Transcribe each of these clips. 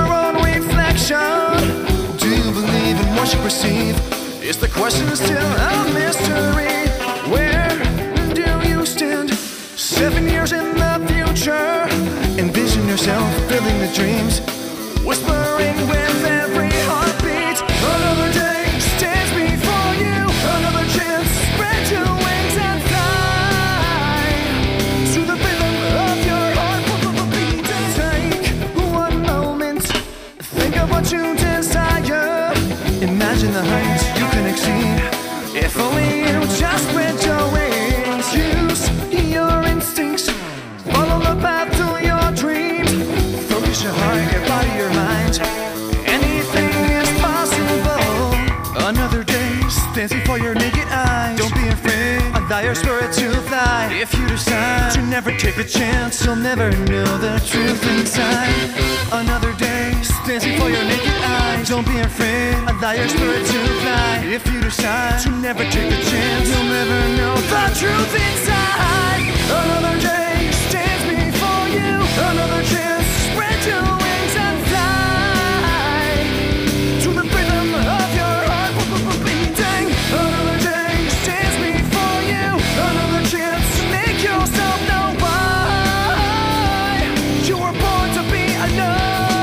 your own reflection. Do you believe in what you perceive? Is the question still a mystery? Where do you stand? 7 years in the future. Envision yourself building the dreams, whispering with every heartbeat. Another day stands before you. Another chance, spread your wings and fly to the rhythm of your heart. Take one moment, think of what you desire. Imagine the heights you can exceed. If only you just spread your wings. Use your instincts, follow the path to your dreams. Focus your heart, your body, your mind. Anything is possible. Another day stands before your naked eyes. Don't be afraid, allow your spirit to fly. If you decide to never take a chance, you'll never know the truth inside. Another day stands before your naked eyes. Don't be afraid, allow your spirit to fly. If you decide to never take a chance, you'll never know the truth inside. Another day stands before you. Another chance, spread your wings and fly to the rhythm of your heart beating. Another day stands before you. Another chance to make yourself know why you were born to be alive.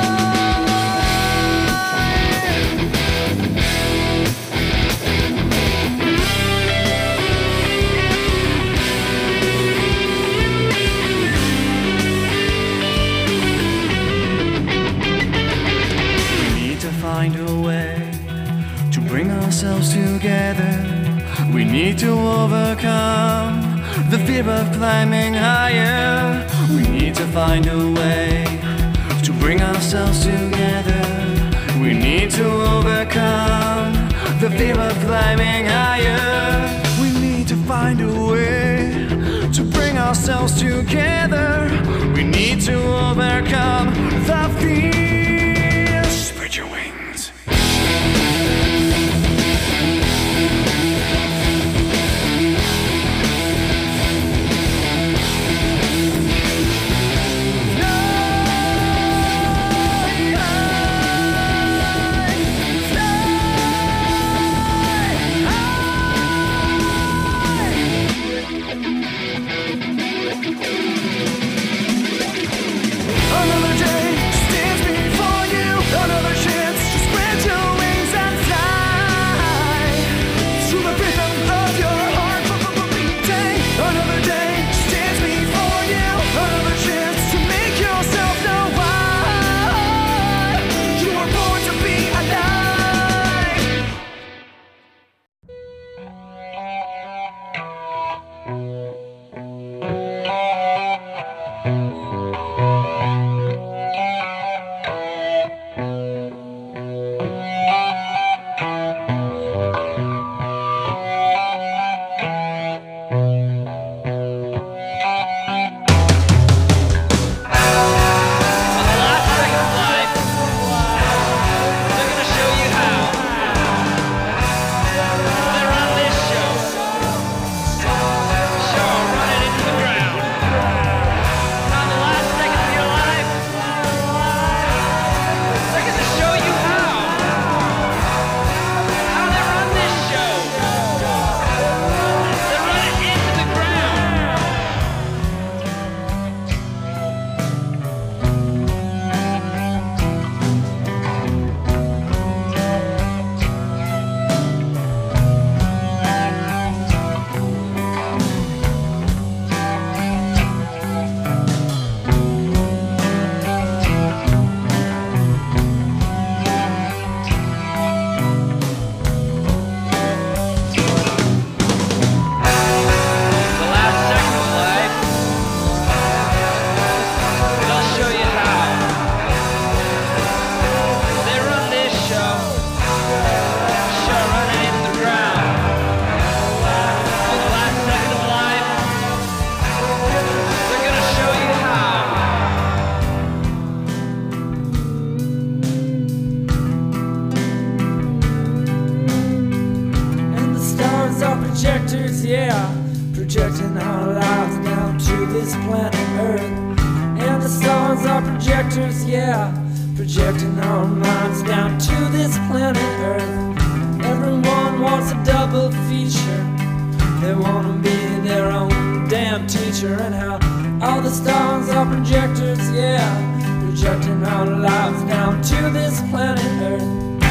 Find a way to bring ourselves together. We need to overcome the fear of climbing higher. We need to find a way to bring ourselves together. We need to overcome the fear of climbing higher. We need to find a way to bring ourselves together. We need to overcome the fear. Spread your wings. Another day stands before you. Another chance to spread your wings and fly to the rhythm of your heart beating. Another day stands before you. Another chance to make yourself know why you were born to be alive. projectors, yeah, projecting our lives down to this planet Earth. And the stars are projectors, yeah, projecting our minds down to this planet Earth. Everyone wants a double feature. They want to be their own damn teacher. And how all the stars are projectors, yeah, projecting our lives down to this planet Earth.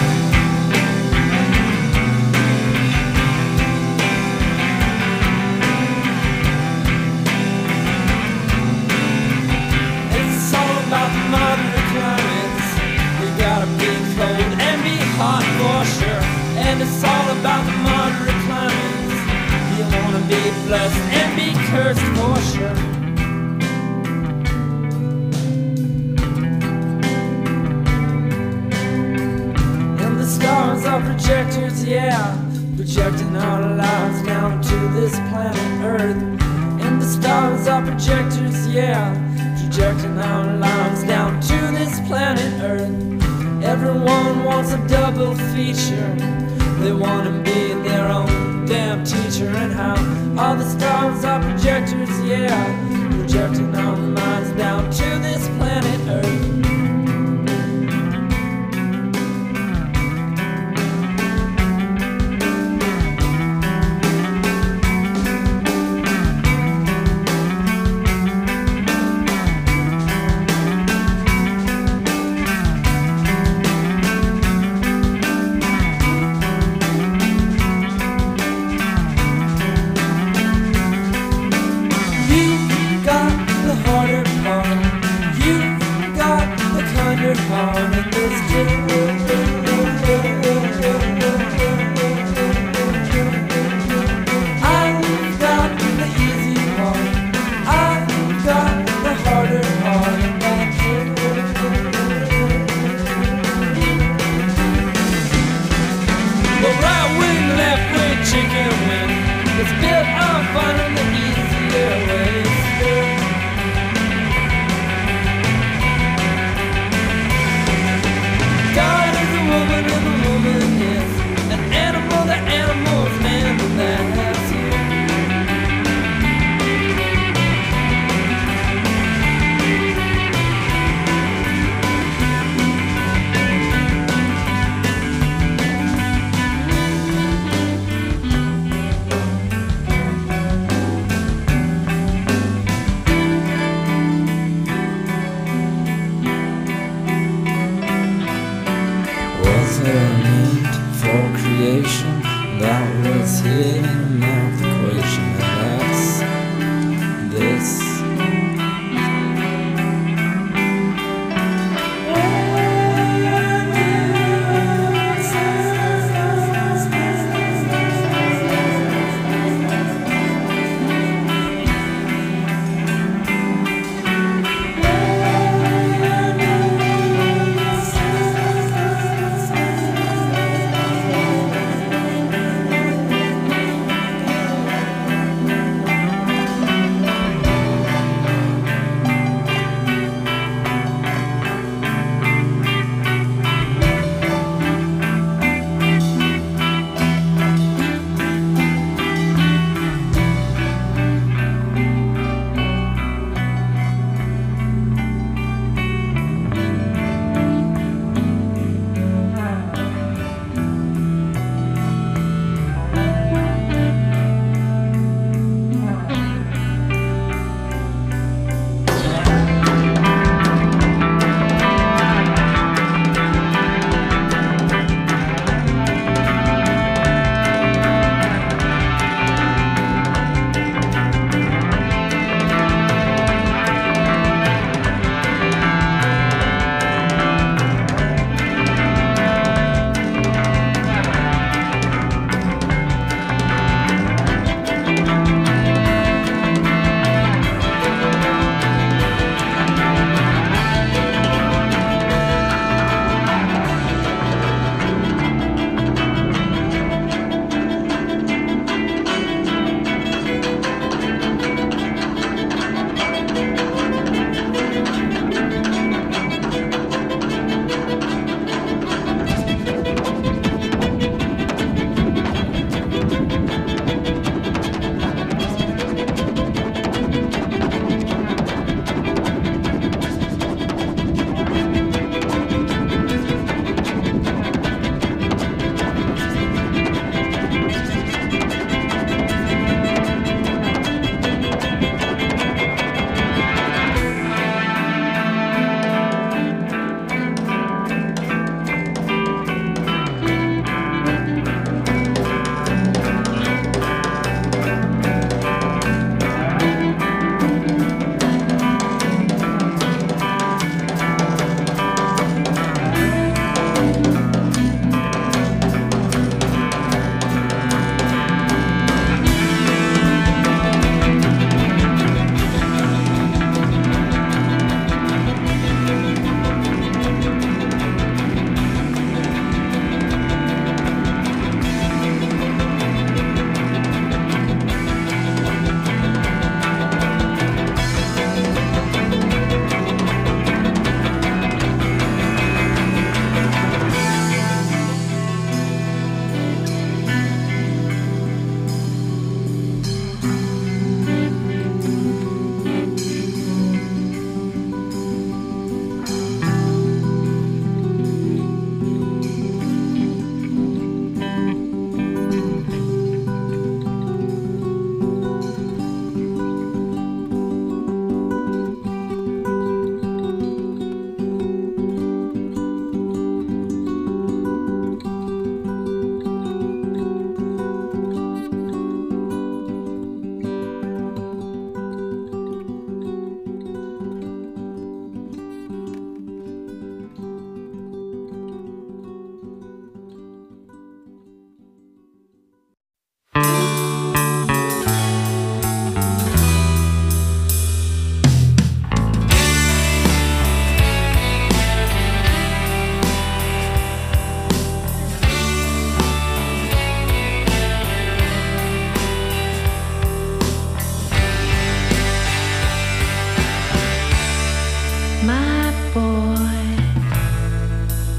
It's all about the moderate climates. We gotta be cold and be hot for sure. And it's all about the moderate climates. You wanna be blessed and be cursed for sure. And the stars are projectors, yeah, projecting our lives down to this planet Earth. And the stars are projectors, yeah, projecting our lives down to this planet Earth. Everyone wants a double feature. They want to be their own damn teacher. And how all the stars are projectors, yeah, projecting our minds down to this planet Earth.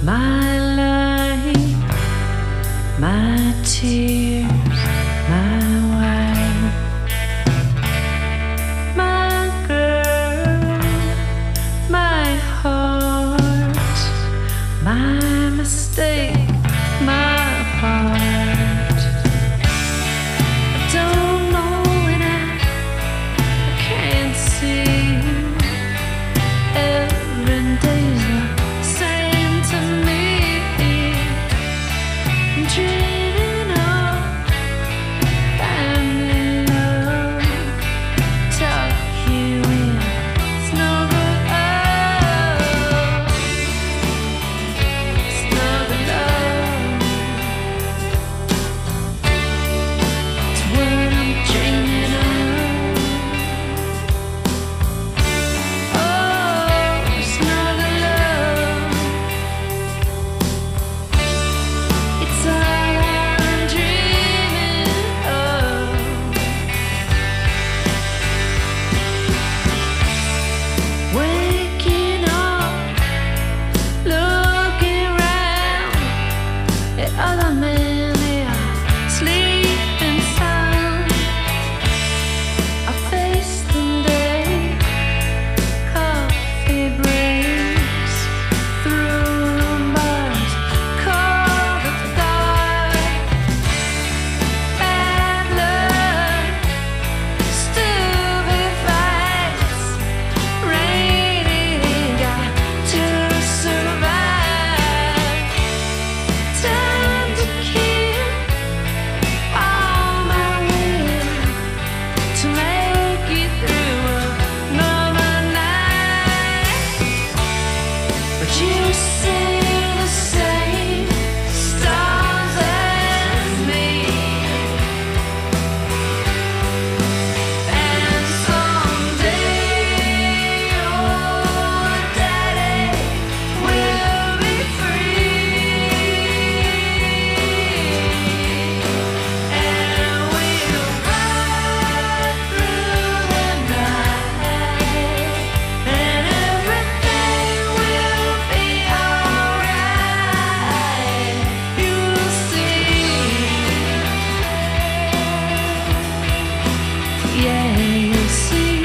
My light, my tears, my wife, my girl, my heart, my mistake, my heart. I don't know and I can't see. Every day's the same to me. I'm dreaming of family love. Tuck you in, snuggle up, snuggle up. It's what I'm dreaming of. Oh, snuggle up. It's all I'm dreaming of. Waking up, looking round at other men, they are sleeping sound. I face the day, coffee breaks through the bars, call the dark. Bad luck, stupid fights, raining, got to survive. Time to kill all my will to make it through another night. But you see the same stars as me, and someday your daddy will be free, and we'll ride through the night, and everything will be alright. You'll see, yeah, you'll see.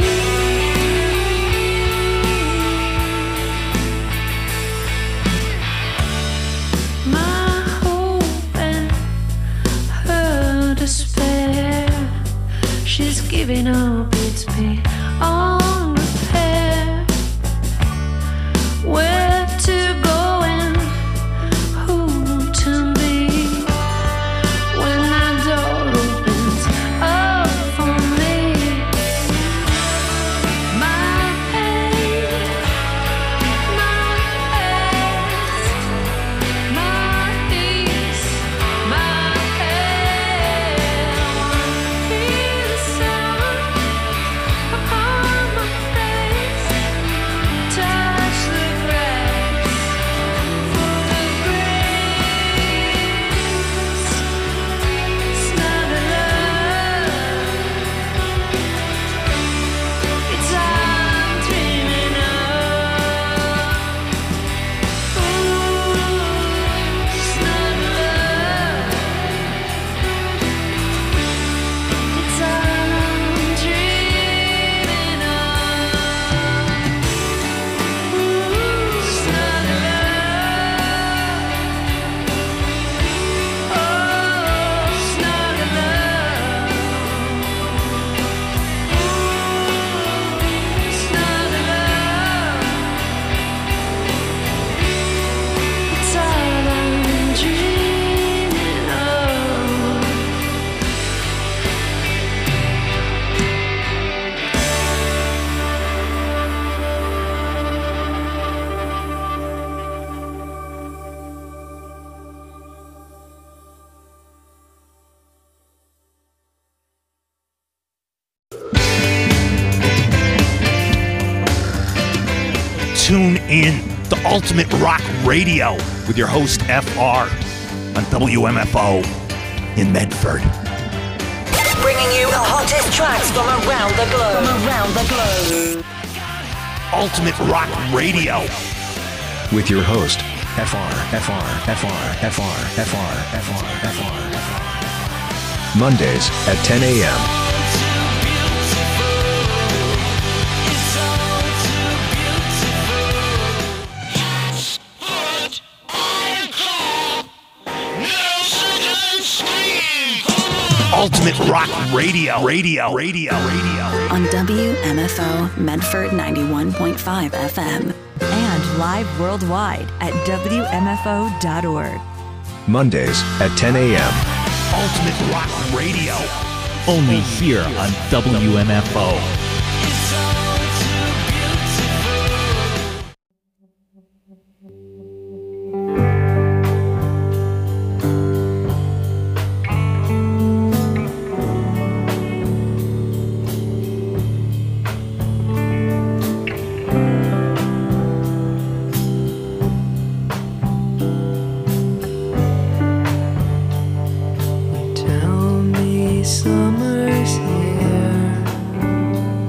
My hope and her despair, she's giving up, it's beyond repair. Where to go and who to be when that door opens up for me. My pain, my past, my peace, my head. Hear the sound upon my face, touch the grass for the grace, snuggle up. It's all I'm dreaming of. Ooh, snuggle up. It's all I'm dreaming of. Ooh, snuggle up. Oh, snuggle up. Ooh, snuggle up. It's all I'm dreaming of. Tune in to Ultimate Rock Radio with your host FR on WMFO in Medford. Bringing you the hottest tracks from around the globe. Ultimate Rock Radio with your host, Mondays at 10 a.m. Ultimate Rock Radio. On WMFO Medford 91.5 FM. And live worldwide at WMFO.org. Mondays at 10 a.m. Ultimate Rock Radio. Only here on WMFO. Tell me summer's here.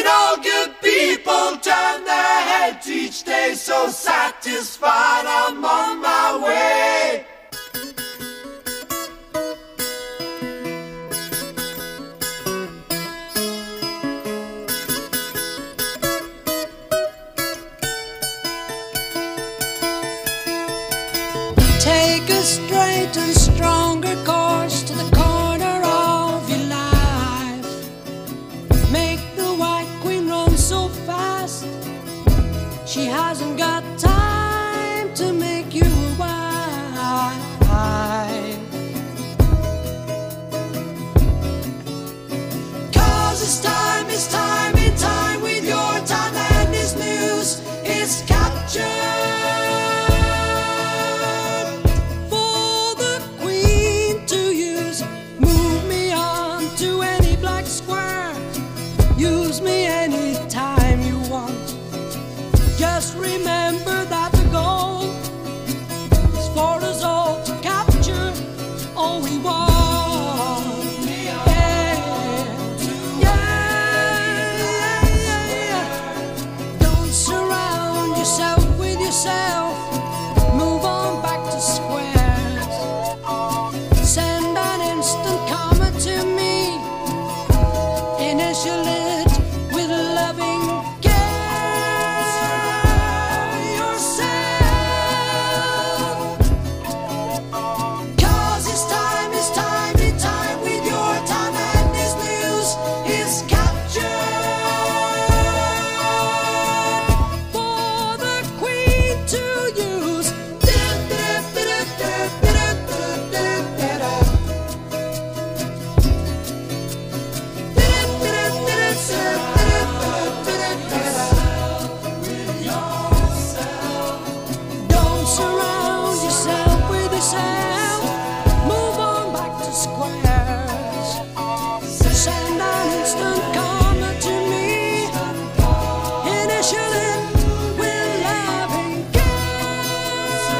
all good people turn their heads each day, so satisfied I'm on my way. Take a straight and stronger course to the corner of your life. Make the White Queen run so fast, she hasn't got time to make you a wife. 'Cause it's time in time with your time, and this news is captured. Use me anytime you want. Just remember that the goal is for us all to capture all we want. Yeah. Don't surround yourself with yourself. Move on back to squares. Send an instant comment to me. Initial it with loving care yourself. 'Cause it's time in time with your time, and this news is captured for the Queen to use. Don't surround yourself with yourself. Move on back to squares. Send an instant comment to me. Initial it with loving care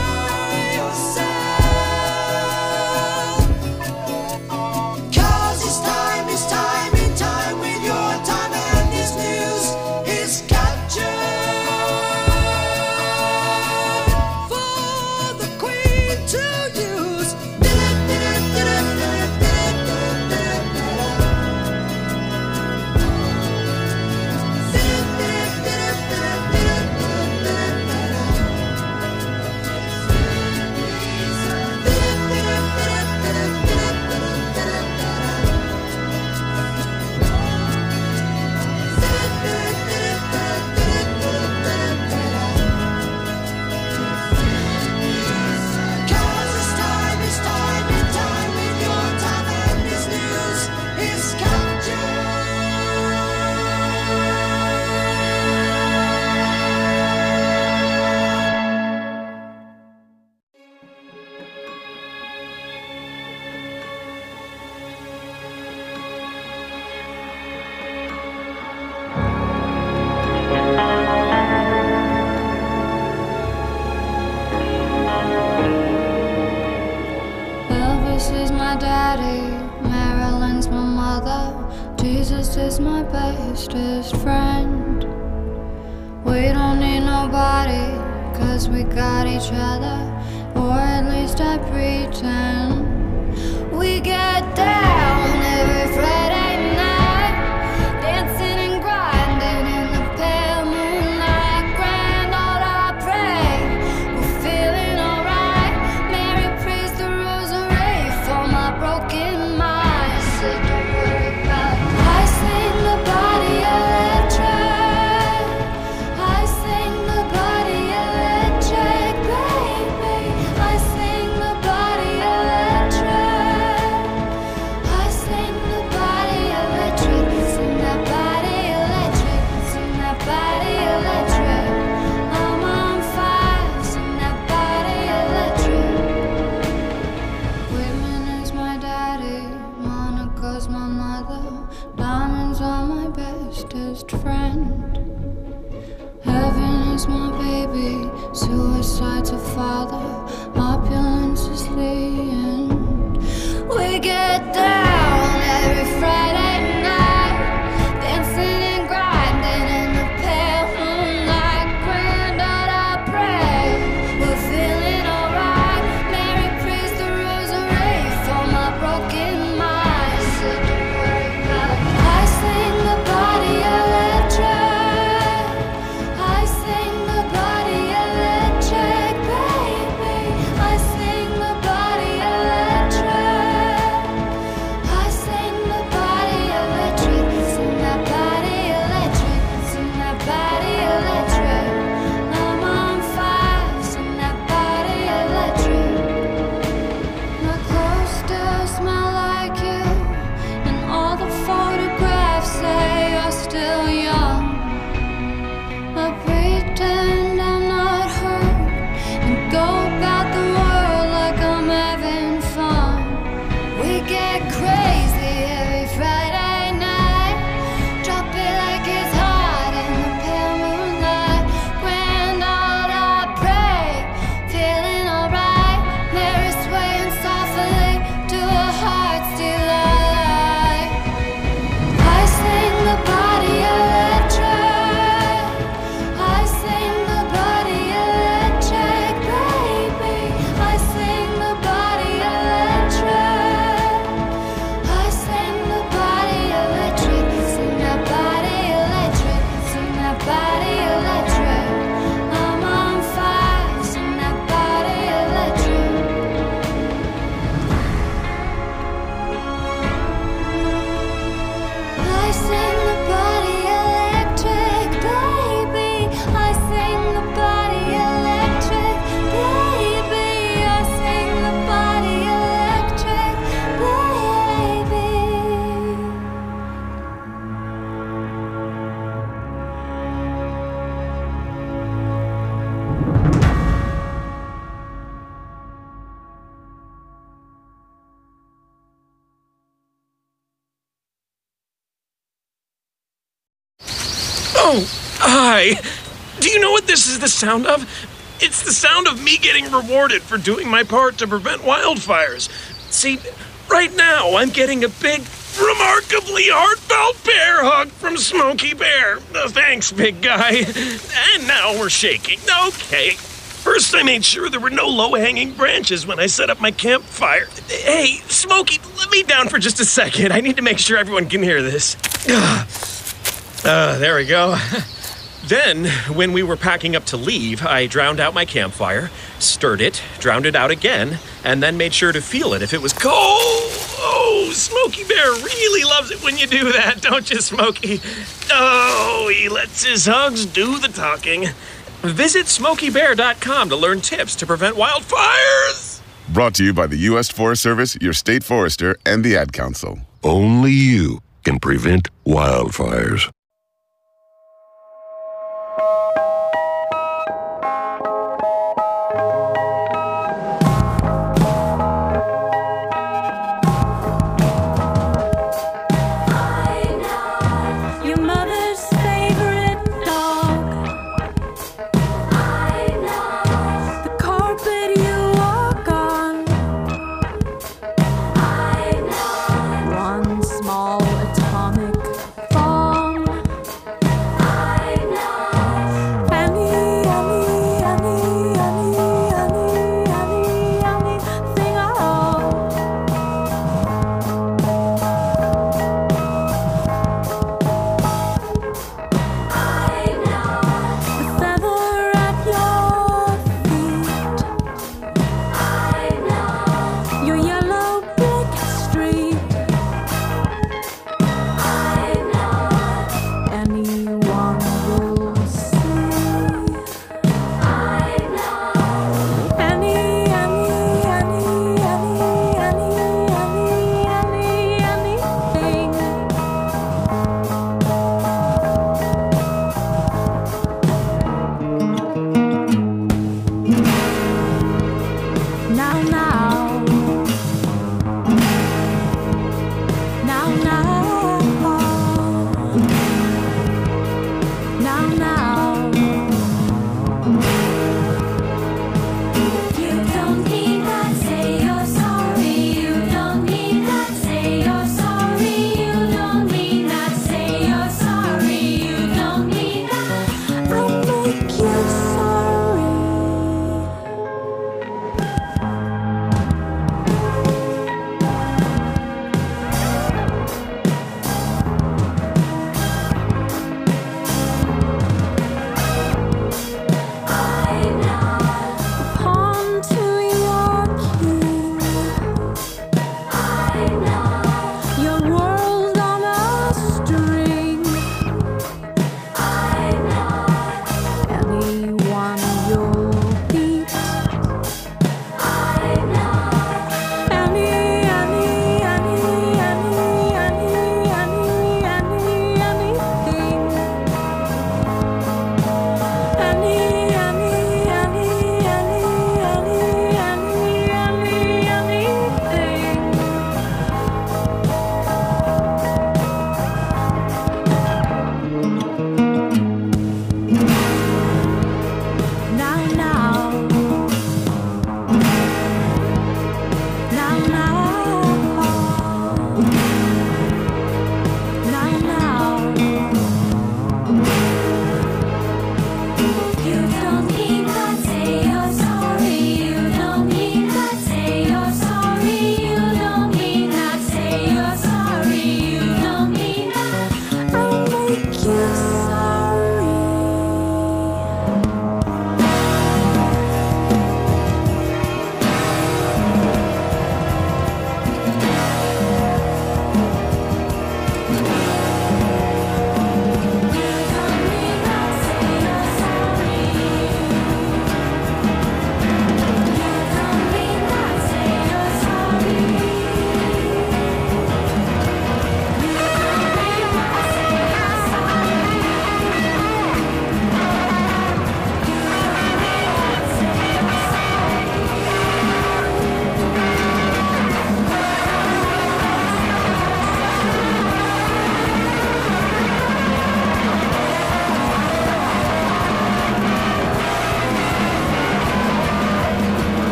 yourself. 'Cause it's time in time with your time, and this news is captured for the Queen to use. Elvis is my daddy, Marilyn's my mother, Jesus is my bestest friend. We don't need nobody, 'cause we got each other, or at least I pretend. We get down every Friday night, dancing and grinding in the pale moonlight. Grand old I pray, we're feeling alright. Mary prays the rosary for my broken mind. Said don't worry about it. I sing the body electric, I sing the body electric, baby. I sing the body electric. Oh, hi. Do you know what this is the sound of? It's the sound of me getting rewarded for doing my part to prevent wildfires. See, right now I'm getting a big, remarkably heartfelt bear hug from Smokey Bear. Thanks, big guy. And now we're shaking. Okay. First, I made sure there were no low-hanging branches when I set up my campfire. Hey, Smokey, let me down for just a second. I need to make sure everyone can hear this. There we go. Then, when we were packing up to leave, I drowned out my campfire, stirred it, drowned it out again, and then made sure to feel it if it was cold. Oh, Smokey Bear really loves it when you do that, don't you, Smokey? Oh, he lets his hugs do the talking. Visit SmokeyBear.com to learn tips to prevent wildfires. Brought to you by the U.S. Forest Service, your state forester, and the Ad Council. Only you can prevent wildfires.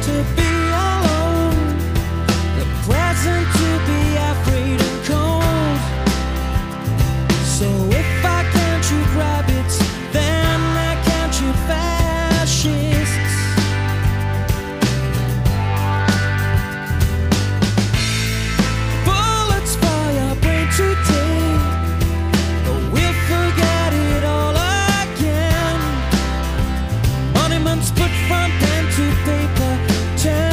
to be alone, the present to be afraid and cold. So if I can't shoot rabbits, then I can't shoot fascists. Bullets fly our brain today, but we'll forget it all again. Monuments put from pen to paper.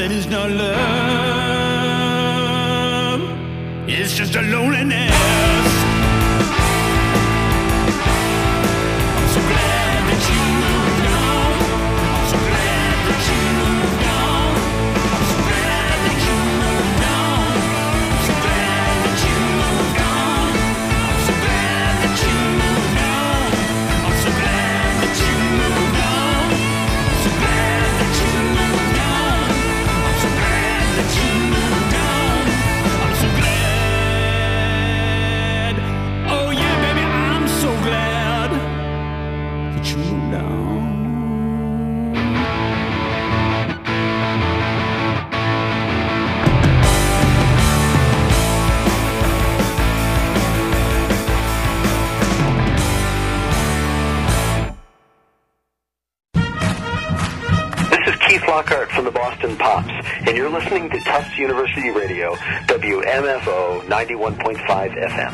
It is not love. It's just a loneliness. I'm so glad that you moved on. I'm so glad that you moved on. I'm so glad that you moved on. I'm so glad that you moved on. I'm so glad that you moved on. I'm so glad that you moved on. I'm so glad that you moved on. I'm so glad that you moved on. I'm so glad. Oh yeah, baby, I'm so glad that you moved on. This is Keith Lockhart from the Boston Pops, and you're listening to Tufts University Radio, WMFO 91.5 FM.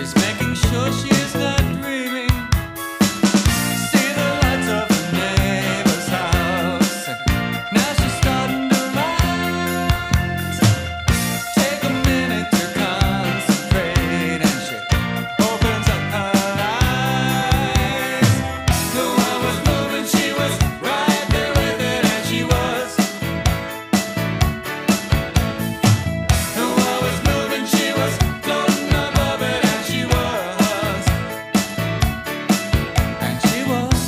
She's making sure she is not dreaming. See the lights of the neighbor's house. Now she's starting to rise. Take a minute to concentrate, and she opens up her eyes. The one was moving, she was right there with it, and she was. The one was moving, she was floating above it, and she was. And she was.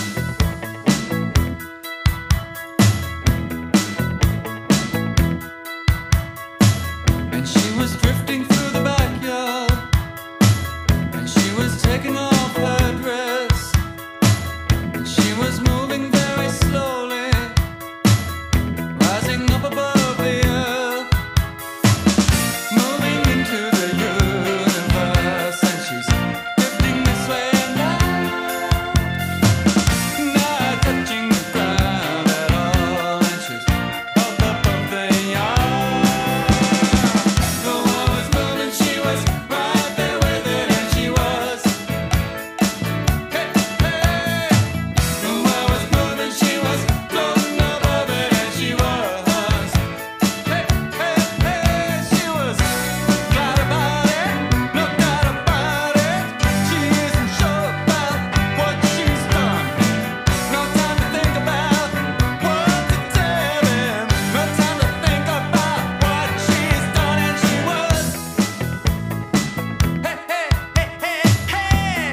And she was drifting through the backyard, and she was taking off her dress, and she was moving very slowly, rising up above the earth, moving into the universe, and she's drifting this way and not touching the ground at all, and she's up above the yard. The one was moving, she was right there with it, and she was. Hey, hey. The one was moving, she was floating above it, and she was. Hey, hey, hey. She was glad about it, no doubt about it. She isn't sure about what she's done. No time to think about what to tell him. No time to think about what she's done, and she was. Hey, hey, hey, hey, hey.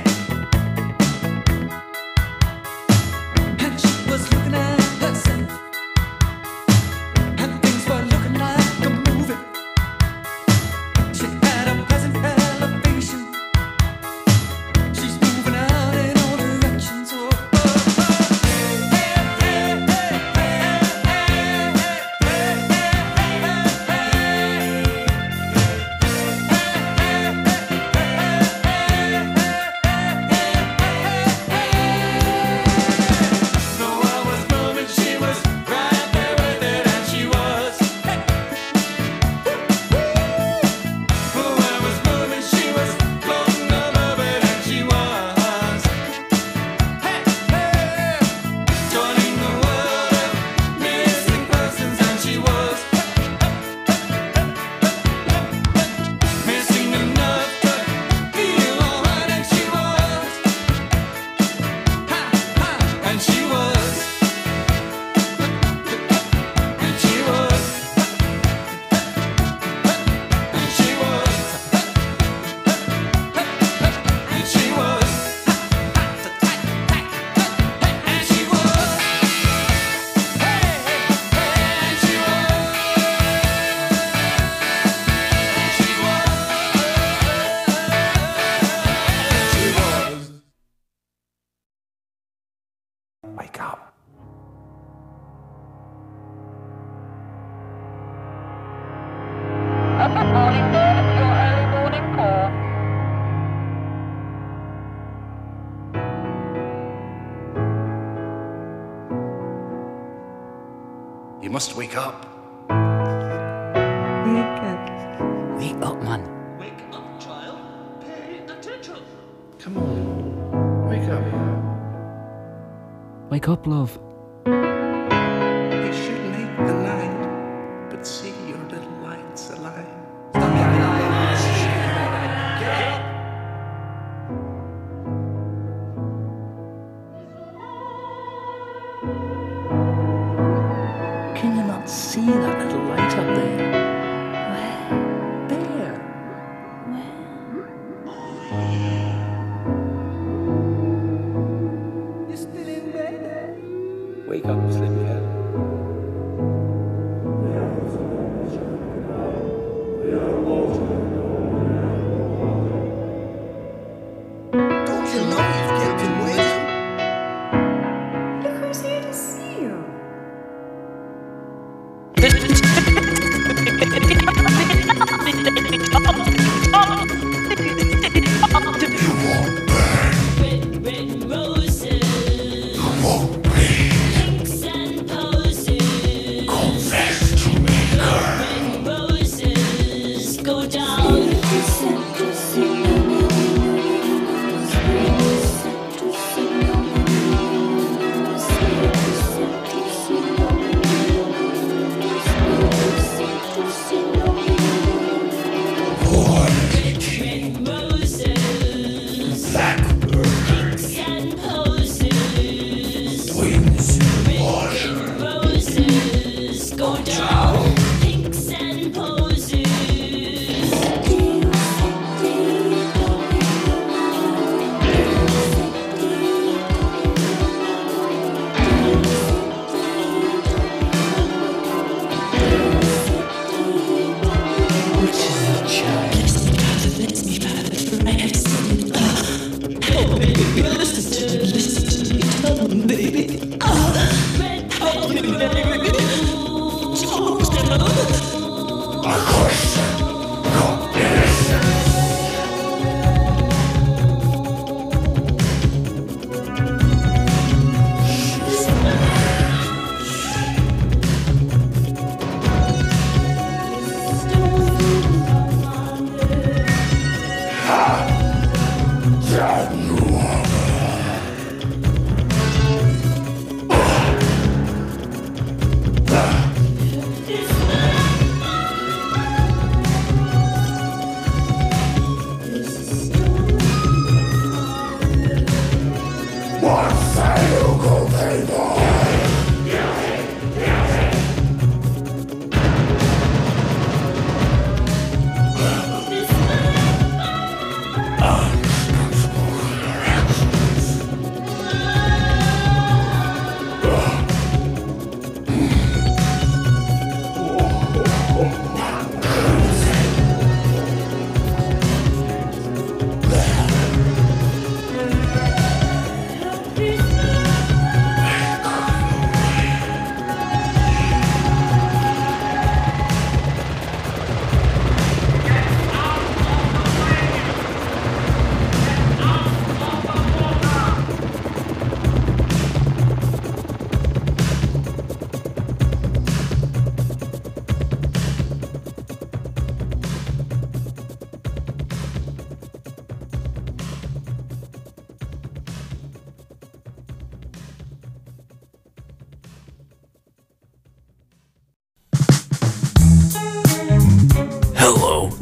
And she was looking at herself, and things were looking like a movie. She had a pleasant elevation. She's moving out in all directions. Oh, oh, oh. Hey, hey, hey, hey, hey, hey, The one was moving, she was right there with it, and she was. The one was moving, she was floating above it, and she was. Joining the world of missing persons, and she was. Missing enough to feel alright, and she was. And she was. And she was. And she was. And she was. And she was. Hey, hey, hey, and she was. And she was. Wake up. Good morning, sir. It's your early morning call. You must wake up. Wake up, man. Wake up, child. Pay attention. Come on. Wake up. Wake up, love. You should make the night, but see your little lights alive. Get up. Can you not see that little light up there? There. You still in bed?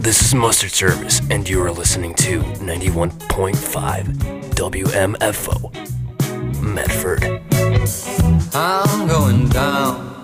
This is Mustard Service, and you are listening to 91.5 WMFO, Medford. I'm going down